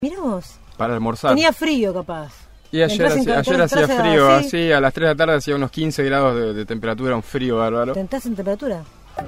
Mirá vos. Para almorzar. Tenía frío, capaz. Y ayer hacía frío, así a las 3 de la tarde hacía unos 15 grados de temperatura, un frío bárbaro. ¿Tentás en temperatura?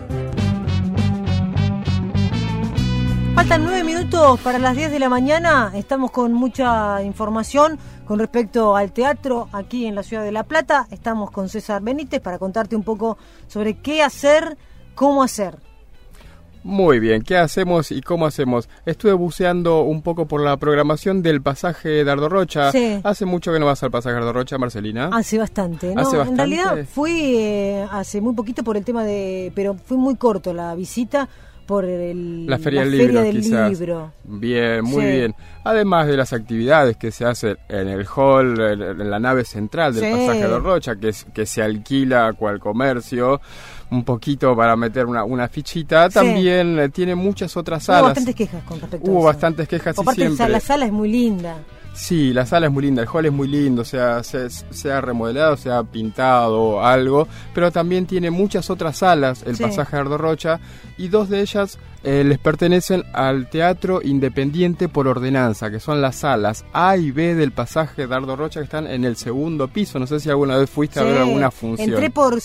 Faltan 9 minutos para las 10 de la mañana. Estamos con mucha información con respecto al teatro aquí en la ciudad de La Plata. Estamos con César Benítez para contarte un poco sobre qué hacer, cómo hacer. Muy bien, ¿qué hacemos y cómo hacemos? Estuve buceando un poco por la programación del pasaje Dardo Rocha. Sí. ¿Hace mucho que no vas al pasaje Dardo Rocha, Marcelina? Hace bastante, ¿no? ¿Hace bastante? En realidad fui hace muy poquito por el tema pero fue muy corto la visita por la Feria del Libro. Bien, muy bien. Además de las actividades que se hacen en el hall, en la nave central del pasaje Dardo Rocha, que se alquila a cual comercio, un poquito para meter una fichita, también tiene muchas otras salas. Hubo bastantes quejas con respecto a eso. Hubo bastantes quejas y siempre. La sala es muy linda. Sí, la sala es muy linda, el hall es muy lindo, se ha remodelado, se ha pintado algo, pero también tiene muchas otras salas, el pasaje Dardo Rocha, y dos de ellas les pertenecen al Teatro Independiente por Ordenanza, que son las salas A y B del pasaje Dardo Rocha, que están en el segundo piso. No sé si alguna vez fuiste a ver alguna función. Entré por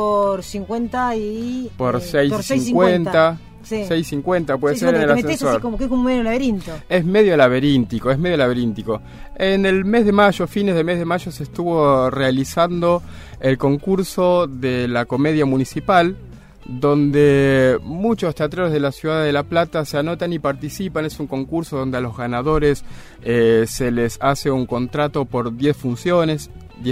50 y... Por 6.50... Sí. 6.50 puede ser en el ascensor. Así como que es un medio laberinto. Es medio laberíntico. En el mes de mayo, fines de mes de mayo, se estuvo realizando el concurso de la comedia municipal, donde muchos teatreros de la ciudad de La Plata se anotan y participan. Es un concurso donde a los ganadores se les hace un contrato por 10 funciones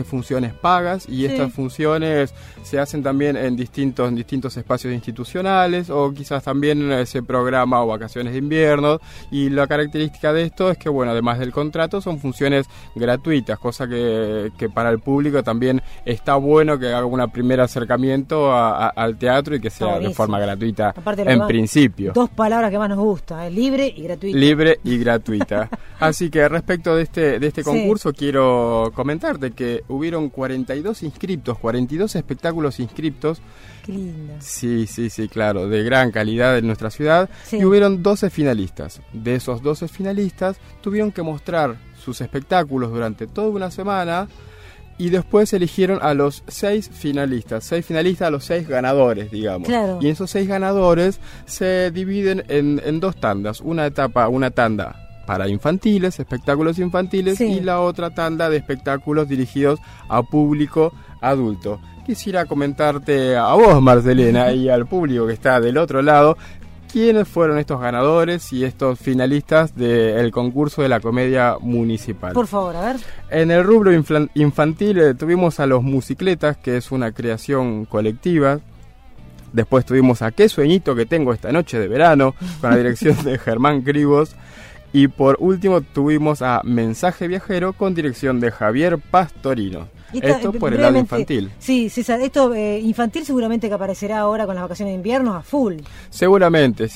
pagas, y estas funciones se hacen también en distintos espacios institucionales, o quizás también se programa o vacaciones de invierno, y la característica de esto es que, bueno, además del contrato, son funciones gratuitas, cosa que para el público también está bueno que haga un primer acercamiento al teatro y que sea de forma gratuita. Aparte, en principio. Dos palabras que más nos gusta, libre y gratuita. Libre y gratuita. Así que respecto de este concurso, quiero comentarte que hubieron 42 espectáculos inscriptos. Qué lindo. Sí, claro, de gran calidad en nuestra ciudad. Y hubieron 12 finalistas. De esos 12 finalistas tuvieron que mostrar sus espectáculos durante toda una semana, y después eligieron a los 6 finalistas, a los 6 ganadores, digamos. Claro. Y esos 6 ganadores se dividen en dos tandas. Una tanda para infantiles, espectáculos infantiles, y la otra tanda de espectáculos dirigidos a público adulto. Quisiera comentarte a vos, Marcelena, y al público que está del otro lado, quiénes fueron estos ganadores y estos finalistas del concurso de la comedia municipal. Por favor, a ver. En el rubro infantil tuvimos a Los Musicletas, que es una creación colectiva. Después tuvimos a Qué Sueñito que tengo esta noche de verano, con la dirección de Germán Cribos. Y por último tuvimos a Mensaje Viajero, con dirección de Javier Pastorino. Esto por el lado infantil. Sí, César, esto infantil seguramente que aparecerá ahora con las vacaciones de invierno a full. Seguramente.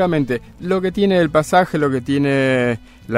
Lo que tiene el pasaje, lo que tiene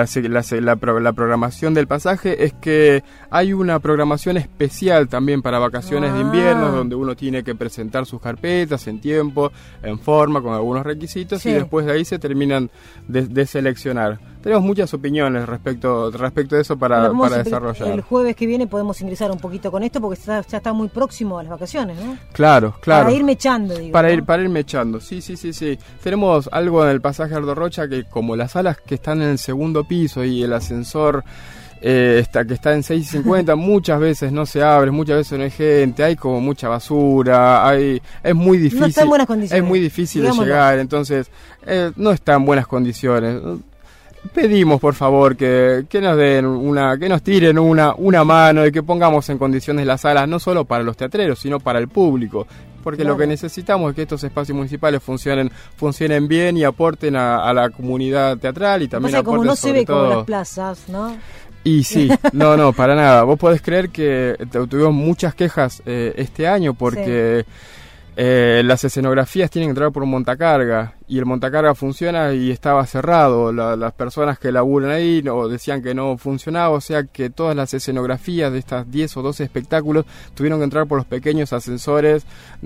la programación del pasaje, es que hay una programación especial también para vacaciones de invierno, donde uno tiene que presentar sus carpetas en tiempo, en forma, con algunos requisitos, y después de ahí se terminan de seleccionar. Tenemos muchas opiniones respecto de eso para desarrollar. El jueves que viene podemos ingresar un poquito con esto, porque ya está muy próximo a las vacaciones, ¿no? Claro. Para ir mechando, digo. Para ir mechando, sí. Tenemos algo en el pasaje Dardo Rocha, que como las salas que están en el segundo piso y el ascensor que está en 6.50, muchas veces no se abre, muchas veces no hay gente, hay como mucha basura, es muy difícil. No está en buenas condiciones. Es muy difícil de llegar, entonces no está en buenas condiciones. Pedimos, por favor, que nos den que nos tiren una mano, y que pongamos en condiciones las salas, no solo para los teatreros, sino para el público, porque lo que necesitamos es que estos espacios municipales funcionen bien y aporten a la comunidad teatral, y también aporten, como no se ve todo, como las plazas, ¿no? Y sí, no, para nada. Vos podés creer que tuvimos muchas quejas este año porque las escenografías tienen que entrar por un montacarga, y el montacarga funciona y estaba cerrado. Las personas que laburan ahí decían que no funcionaba, o sea que todas las escenografías de estas 10 o 12 espectáculos tuvieron que entrar por los pequeños ascensores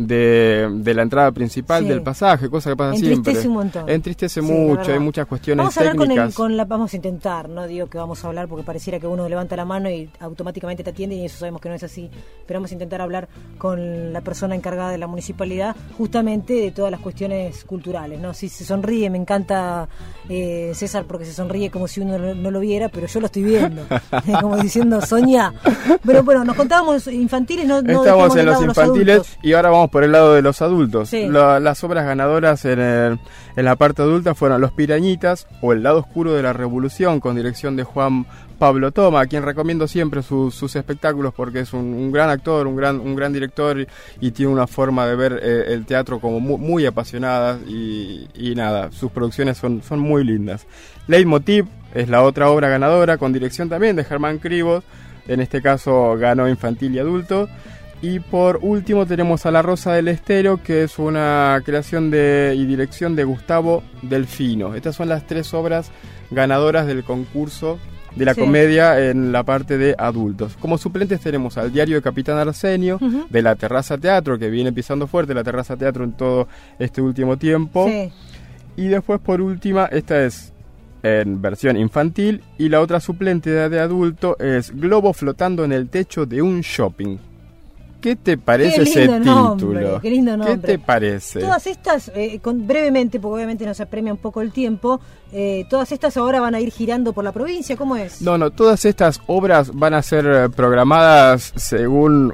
de la entrada principal del pasaje, cosa que pasa siempre. Entristece un montón. Entristece mucho, hay muchas cuestiones técnicas. Vamos a intentar, no digo que vamos a hablar porque pareciera que uno levanta la mano y automáticamente te atiende, y eso sabemos que no es así, pero vamos a intentar hablar con la persona encargada de la municipalidad justamente de todas las cuestiones culturales, ¿no? Si se sonríe, me encanta César, porque se sonríe como si uno no lo viera, pero yo lo estoy viendo, como diciendo, soñá. Pero bueno, nos contábamos infantiles, estamos en los infantiles y ahora vamos por el lado de los adultos. Sí. Las obras ganadoras en la parte adulta fueron Los Pirañitas o El lado oscuro de la revolución, con dirección de Juan Pablo Toma, a quien recomiendo siempre sus espectáculos porque es un gran actor, un gran director y tiene una forma de ver el teatro como muy apasionada y nada, sus producciones son muy lindas. Leitmotiv es la otra obra ganadora, con dirección también de Germán Cribos, en este caso ganó infantil y adulto. Y por último tenemos a La Rosa del Estero, que es una creación y dirección de Gustavo Delfino. Estas son las 3 obras ganadoras del concurso de la comedia en la parte de adultos. Como suplentes tenemos al Diario de Capitán Arsenio, de La Terraza Teatro, que viene pisando fuerte La Terraza Teatro en todo este último tiempo. Sí. Y después, por última, esta es en versión infantil, y la otra suplente de adulto es Globo flotando en el techo de un shopping. ¿Qué te parece ese título? Qué lindo nombre. ¿Qué te parece? Todas estas, brevemente, porque obviamente nos apremia un poco el tiempo, todas estas ahora van a ir girando por la provincia, ¿cómo es? No, todas estas obras van a ser programadas según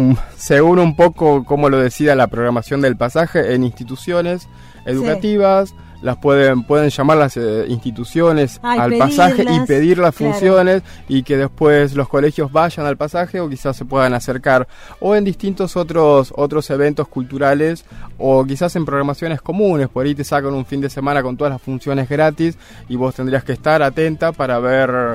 un poco como lo decida la programación del pasaje en instituciones educativas. Sí. Las pueden llamar las instituciones al pasaje y pedir las funciones, y que después los colegios vayan al pasaje o quizás se puedan acercar, o en distintos otros eventos culturales, o quizás en programaciones comunes. Por ahí te sacan un fin de semana con todas las funciones gratis y vos tendrías que estar atenta para ver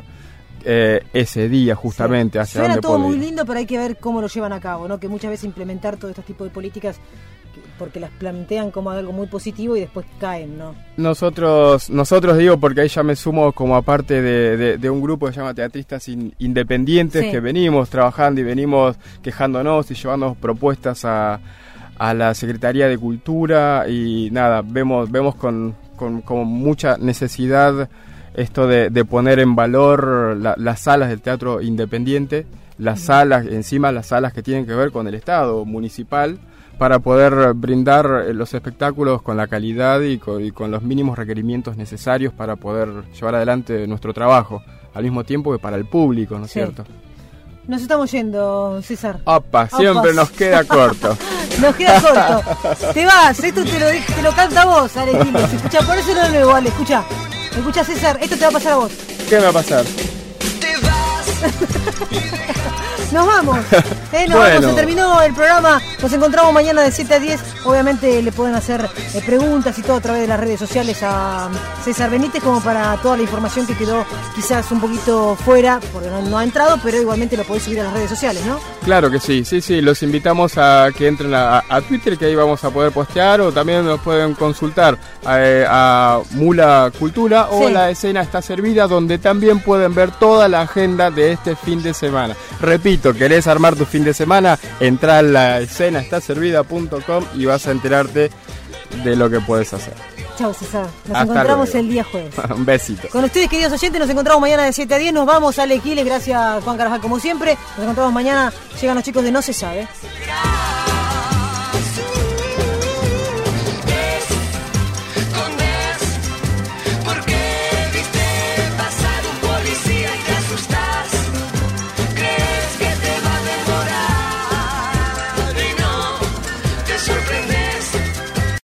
ese día justamente hacia dónde puede ir. Suena todo muy lindo, pero hay que ver cómo lo llevan a cabo, ¿no? Que muchas veces implementar todo este tipo de políticas, porque las plantean como algo muy positivo y después caen, ¿no? Nosotros digo, porque ahí ya me sumo como aparte de un grupo que se llama Teatristas Independientes, que venimos trabajando y venimos quejándonos y llevando propuestas a la Secretaría de Cultura, y nada, vemos con mucha necesidad esto de poner en valor las salas del teatro independiente, las salas que tienen que ver con el Estado municipal, para poder brindar los espectáculos con la calidad y con los mínimos requerimientos necesarios para poder llevar adelante nuestro trabajo, al mismo tiempo que para el público, ¿no es cierto? Nos estamos yendo, César. Siempre nos queda corto. Nos queda corto. Te vas, esto te lo canta vos, Ale Quiles. Escucha, ponéselo de nuevo, Ale, escucha, César, esto te va a pasar a vos. ¿Qué me va a pasar? Te vas. Nos vamos, se terminó el programa. Nos encontramos mañana de 7 a 10. Obviamente le pueden hacer preguntas y todo a través de las redes sociales a César Benítez, como para toda la información que quedó quizás un poquito fuera, porque no ha entrado, pero igualmente lo podés subir a las redes sociales, ¿no? Claro que sí, los invitamos a que entren a Twitter, que ahí vamos a poder postear, o también nos pueden consultar a Mula Cultura o La Escena Está Servida, donde también pueden ver toda la agenda de este fin de semana. Repito, ¿querés armar tu fin de semana? Entrá a laescenaestaservida.com y vas a enterarte de lo que puedes hacer. Chau, César. Nos encontramos el día jueves. Un besito. Con ustedes, queridos oyentes, nos encontramos mañana de 7 a 10. Nos vamos, Ale Quiles, gracias Juan Carajal como siempre. Nos encontramos mañana. Llegan los chicos de No Se Sabe.